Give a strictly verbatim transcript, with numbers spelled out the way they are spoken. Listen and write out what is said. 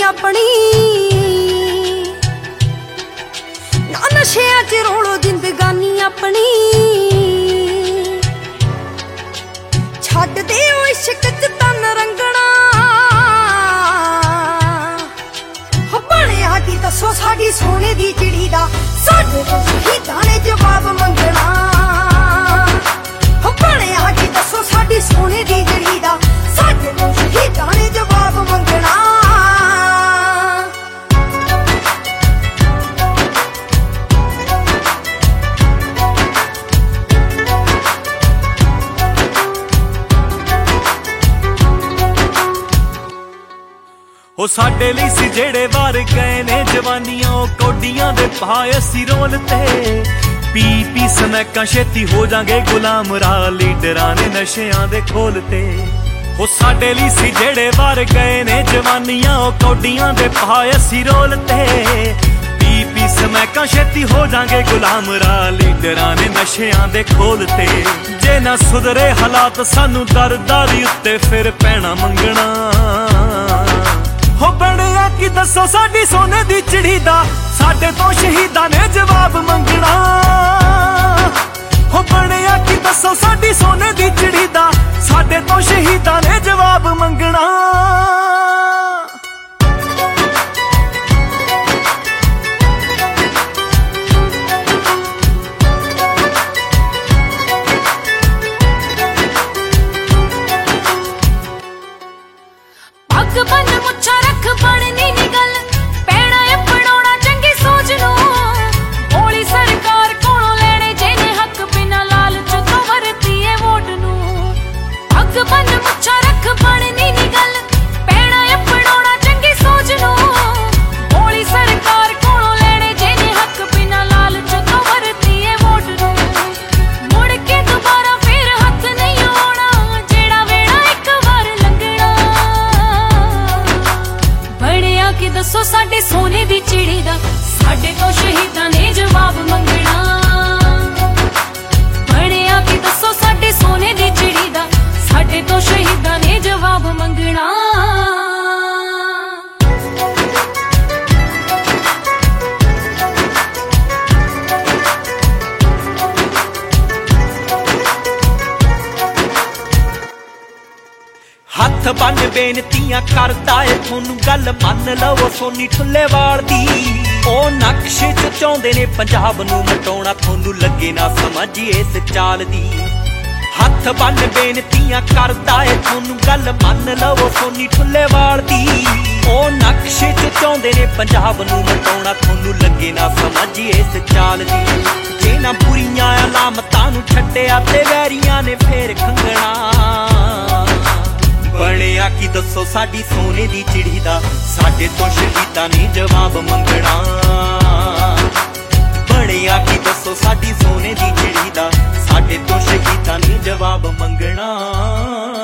अपनी ना नशियां च रोलो जिंदगानी अपनी छड्ड दे ओ इश्क च तन रंगना हो बणिया की दसो साडी सोने दी चिड़ी दा साडे तो शहीदां ने जवाब मंगना हो बणिया की दसो साडी सोने दी चिड़ी दा साडे तो शहीदां ने जवाब मंगना हो साडे लई सी जेड़े वार गए ने जवानियां ओ कौडियां दे पाए असी रोलते पी पी स्नैकां छेती हो जांगे गुलाम राह लीडरां ने नशियां दे खोलते हो साडे लई सी जेड़े वार गए ने जवानियां ओ कौडियां दे पाए असी रोलते पी पी स्नैकां छेती हो जांगे गुलाम राह लीडरां ने नशियां दे खोलते जे ना सुधरे हालात सानू दर दर उत्ते फिर पैना मंगना हो बणिया की दसो साडी सोने दी चिड़ी दा साडे तो शहीदां ने जवाब मंगना हो बणिया की दसो साडी सोने दी चिड़ी दा साडे तो शहीदां ने जवाब मंगना पग बन मुच्छा रख बननी नी गल पैना अपनाउणा चंगी सोच नू भोली सरकार कोलों लेने जेने हक बिना लालच तो वरतीए वोट नू पग बन मुच्छा रख बननी नी गल पैना अपनाउणा चंगी सोच नू भोली सरकार कोलों लेने जेने हक बिना लालच तो वरतीए वोट नू मुड़ के दोबारा फिर हक नहीं आउणा जेड़ा वेड़ा एक वार लंघना बणिया की दसो साडे सोने दी चिड़ी दा साडे तो शहीदां ने जवाब मंगना बणिया की दसो साडे सोने दी चिड़ी दा साडे तो शहीदां ने जवाब मंगना हथ बन बेनतियां करदा ए थोनू गल मन लवो सोनी ठुल्लेवाल दी ओ नक्शे च चाहुंदे ने पंजाब नू मटाउणा थोनू लगे ना समझ इस चाल दी हथ बन बेनतियां करदा ए थोनू गल मन लवो सोनी ठुल्लेवाल दी ओ नक्शे च चाहुंदे ने पंजाब नू मटाउणा थोनू लगे ना समझ इस चाल दी जे ना बुरियां अलामतां नू छड्डिया ते वैरियां ने फेर खंगना बणिया की दसो साडी सोने दी चिड़ी दा साडे तो शहीदां ने जवाब मंगना बणिया की दसो साडी सोने दी चिड़ी दा साडे तो शहीदां ने जवाब मंगना।